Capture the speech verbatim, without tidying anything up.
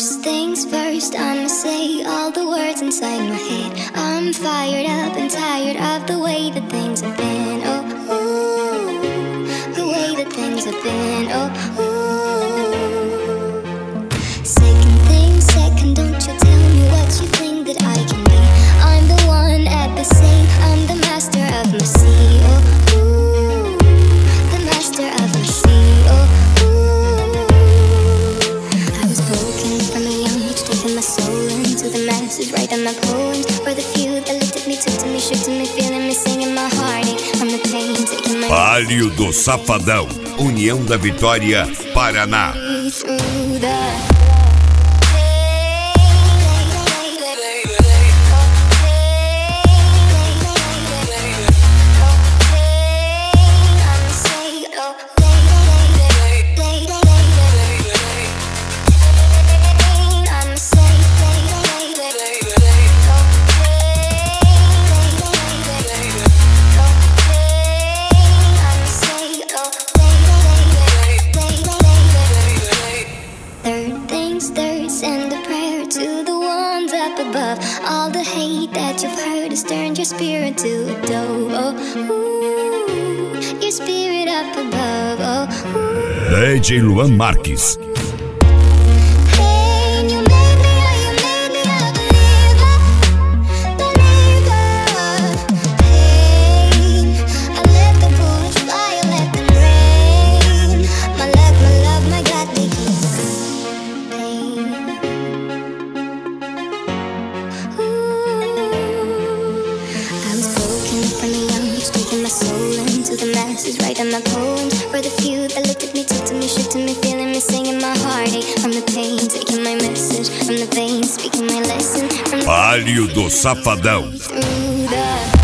First things first, I'ma say all the words inside my head. I'm fired up and tired of the way that things have been. Oh, ooh, the way that things have been. Oh, ooh. Second thing, second, don't you tell me what you think that I can be. I'm the one at the same, I'm the master of my sea. Oh, ooh, the master of my sea. Oh, my soul into the masses, writing my poems for the few that looked at me, took to me, shook to me, feeling me, singing my heartache from the pain, taking my Palio do Safadão, União da Vitória, Paraná. through the send a prayer to the ones up above. All the hate that you've heard has turned your spirit to a dove. Oh, ooh, your spirit up above. Oh, ooh. D J Luan Marques. Writing my poems for the few that looked at me, took to me, shook to me, feeling me, singing my heartache from the pain, taking my message from the veins, speaking my lesson from Palio do Safadão. through the